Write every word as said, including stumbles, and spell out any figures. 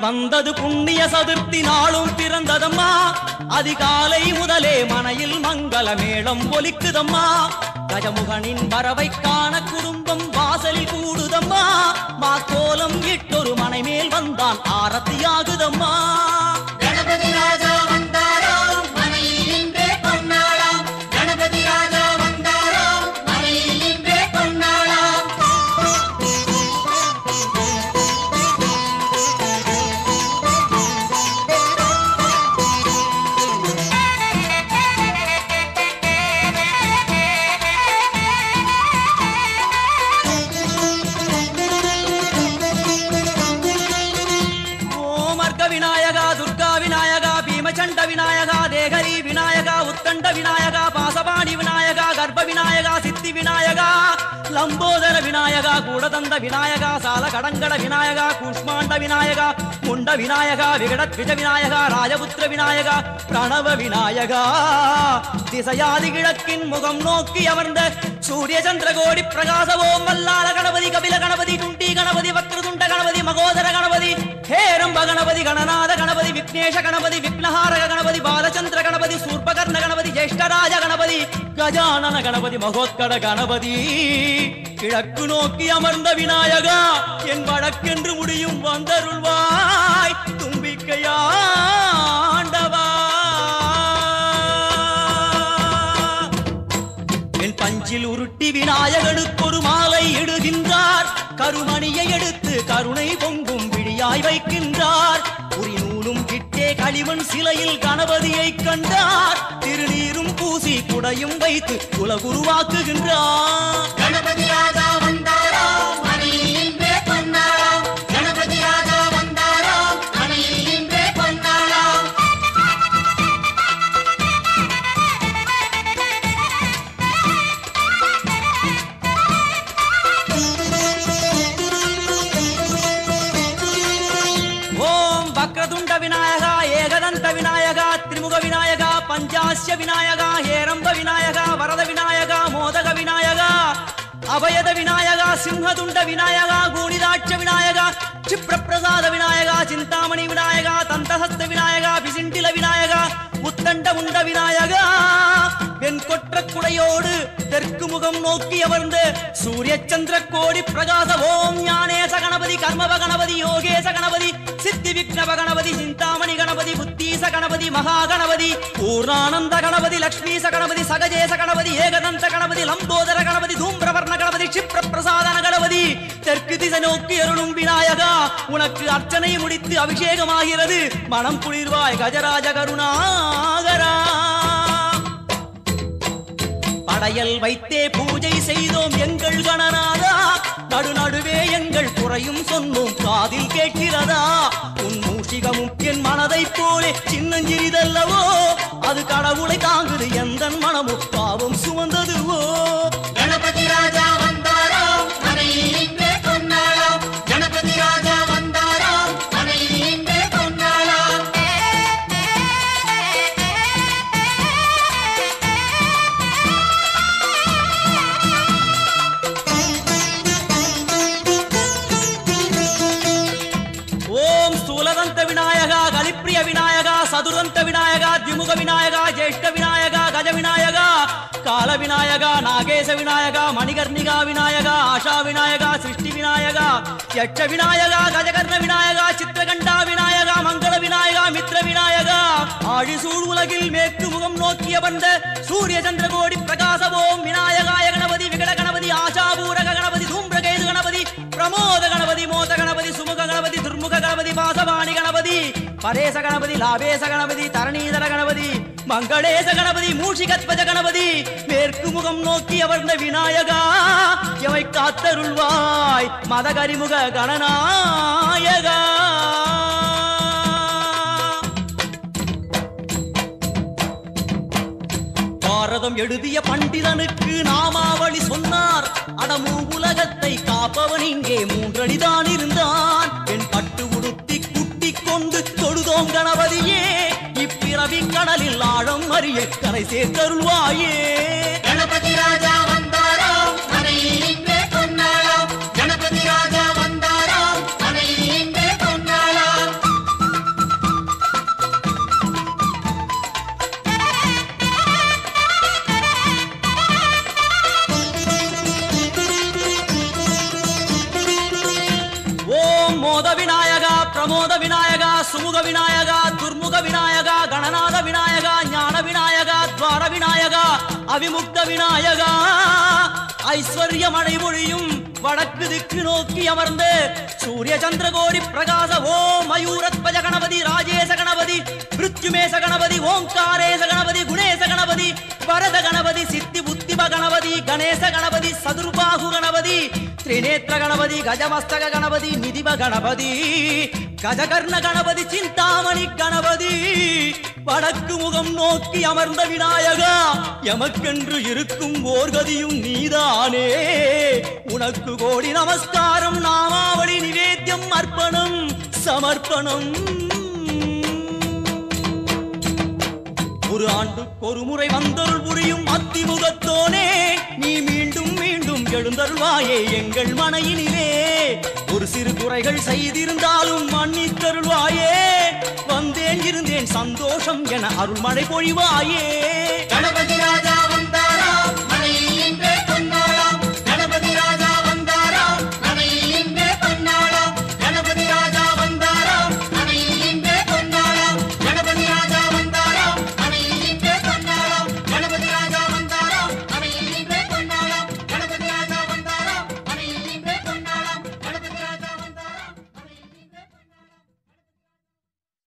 வந்தது புண்ணிய சதுர்த்தி நாளும் பிறந்ததம்மா. அதிகாலை முதலே மனையில் மங்கள மேளம் ஒலிக்குதம்மா. கஜமுகனின் வரவை காண குடும்பம் வாசலில் கூடுதம்மா. மா கோலம் இட்டொரு மனை மேல் வந்தான் ஆரத்தியாகுதம்மா. கணபதி ராஜா வந்தாராம் மனையில் இன்றே பொன்னாளாம். கணபதி ராஜா வந்தாராம் மனையில் இன்றே பொன்னாளாம். விநாயகா துர்கா விநாயகா பீமச்சண்ட விநாயகா தேகரி விநாயகா உத்தண்ட விநாயகா பாசபாணி விநாயகா கர்ப்ப விநாயகா சித்தி விநாயகா லம்போதர விநாயகா கூடதந்த விநாயகா சால கடங்கட விநாயகா கூஷ்மாண்ட விநாயகா முண்ட விநாயகா விகடத்விஜ விநாயகா ராஜபுத்திர விநாயகா பிரணவ விநாயகா. திசையாதி கிழக்கின் முகம் நோக்கி அமர்ந்த சூரிய சந்திரகோடி பிரகாசவோம் வல்லால கணபதி கபில கணபதி துண்டி கணபதி வக்ரதுண்ட கணபதி மகோதர கணபதி ஹேரம்ப கணபதி கணநாத கணபதி விக்னேஷ கணபதி விக்னஹாரக கணபதி பாலச்சந்திர கணபதி சூர்பகர்ண கணபதி ஜேஷ்டராஜ கணபதி கஜானன கணபதி மகோத்கட கணபதி. கிழக்கு நோக்கி அமர்ந்த விநாயகா என் வழக்கென்று முடியும் வந்தருள்வாய் தும்பிக்கையாண்டவா. என் பஞ்சில் உருட்டி விநாயகனுக்கு ஒரு மாலை இடுகின்றார். கருமணியை எடுத்து கருணை பொங்கும் விழியாய் வைக்கின்றார். உரி நூலும் கிட்டே களிமண் சிலையில் கணபதியை கண்டார். திருநீரும் பூசி குடையும் வைத்து குலகுருவாக்குகின்றார். கணபதி ராஜா வந்தாராம் மனையில் இன்றே பொன்னாளாம். கணபதி ராஜா வந்தாராம் மனையில் இன்றே பொன்னாளாம். வக்ரதுண்ட விநாயகா ஏகதந்த விநாயகா திரிமுக விநாயகா பஞ்சாஸ்ய விநாயகா ஹேரம்ப விநாயகா வரத விநாயகா மோதக விநாயகா அபயத விநாயகா சிம்ஹதுண்ட விநாயகா கூணிதாட்ச விநாயகா க்ஷிப்ரபிரசாத விநாயகா சிந்தாமணி விநாயகா தந்தஹஸ்த விநாயகா பிசிண்டில விநாயகா உத்தண்ட உண்ட விநாயகா. பெண் கொற்ற குடையோடு தெற்கு முகம் நோக்கி அமர்ந்து சூரிய சந்திர கோடி பிரகாச ஓம் ஞானேச கணபதி கர்மவ கணபதி யோகேச கணபதி சித்தி விக்னவ கணபதி சிந்தாமணி கணபதி புத்தீச கணபதி மகா கணபதி பூர்ணானந்த கணபதி லக்ஷ்மீச கணபதி சகஜேச கணபதி ஏகதந்த கணபதி லம்போதர கணபதி தூம்பிரவர்ண கணபதி க்ஷிப்ர பிரசாதன கணபதி. தெற்கு திசை நோக்கி அருளும் விநாயகா உனக்கு அர்ச்சனை முடித்து அபிஷேகமாகிறது. மனம் குளிர்வாய் கஜராஜ கருணாகரா. படையல் வைத்தே பூஜை செய்தோம் எங்கள் கணநாதா. நடு நடுவே எங்கள் குறையும் சொன்னோம் காதில் கேட்கிறதா. உன் மூஷிகமும் என் மனதை போலே சின்னஞ்சிறிதல்லவோ. அது கடவுளை தாங்குது எந்த மனமும் பாவம் சுமந்ததுவோ. கணபதி ராஜா வந்தாராம் மனையில் இன்றே பொன்னாளாம். கணபதி ராஜா வந்தாராம் மனையில் இன்றே பொன்னாளாம். ஓம் ஸ்தூலதந்த விநாயகா கலிப்பிரிய விநாயகா சதுரந்த விநாயகா திமுக விநாயகா ஜேஷ்ட விநாயகா கஜ விநாயகா கால விநாயகா நாகேச விநாயகா மணிகர்ணிகா விநாயகா ஆஷா விநாயகா சிருஷ்டி விநாயகா யட்ச விநாயகா கஜகர்ண விநாயகா சித்திரகண்டா விநாயகா மங்கள விநாயகா மித்ர விநாயகா. ஆழிசூழ் உலகில் மேற்கு முகம் நோக்கிய வந்த சூரிய சந்திரகோடி பிரகாச ஓம் விநாயகாய கணபதி விகட கணபதி ஆஷாபூரக கணபதி தூம்பிரகேது கணபதி பிரமோத கணபதி மோத கணபதி சுமுக கணபதி துர்முக கணபதி பாசவாணி கணபதி பரேச கணபதி லாபேச கணபதி தரணீதர கணபதி மங்களேச கணபதி மூஷிகத்வஜ கணபதி. மேற்கு முகம் நோக்கி அமர்ந்த விநாயகா எவை காத்தருள்வாய் மதகரிமுக கணநாயகா. பாரதம் எழுதிய பண்டிதனுக்கு நாமாவளி சொன்னார். அடமூ உலகத்தை காப்பவன் இங்கே மூன்றடிதான் இருந்தான். என் பட்டு உடுத்தி குட்டிக் கொண்டு தொழுதோம் கணபதியே. இப்பிறவி கடலில் ஆழம் அறிய கரை சேர்த்தருள்வாயே. கணபதி ராஜா வந்தாராம் மனையில் இன்றே பொன்னாளாம். கணபதி ராஜா வந்தாராம் மனையில் இன்றே பொன்னாளாம். சுமுக விநாயகா துர்முக விநாயகா கணநாத விநாயகா ஞான விநாயகா துவார விநாயகா அவிமுக்த விநாயகா ஐஸ்வர்ய மழை பொழியும் வடக்கு திக்கு நோக்கி அமர்ந்து சூரிய சந்திரகோடி பிரகாச ஓம் மயூரத்வஜ கணபதி ராஜேச கணபதி மிருத்யுமேச கணபதி ஓம்காரேச கணபதி குணேச கணபதி வரத கணபதி சித்தி புத்திம கணபதி கணேச கணபதி சதுர்பாகு கணபதி திரிநேத்திர கணபதி கஜமஸ்தக கணபதி நிதிப கணபதி கஜகர்ண கணபதி சிந்தாமணி கணபதி வடக்கு முகம் நோக்கி அமர்ந்த விநாயகா எமக்கென்று இருக்கும் ஓர்கதியும் நீதானே உனக்கு கோடி நமஸ்காரம் நாமாவளி நிவேத்தியம் அர்ப்பணம் சமர்ப்பணம் ஒரு ஆண்டுக்கு ஒரு முறை வந்தருள் புரியும் அத்திமுகத்தோனே நீ மீண்டும் மீண்டும் எழுந்தருள்வாயே எங்கள் மனையினிலே ஒரு சிறு குறைகள் செய்திருந்தாலும் மன்னித்தருள்வாயே வந்தேன் இருந்தேன் சந்தோஷம் என அருள்மழை பொழிவாயே கணபதி ராஜா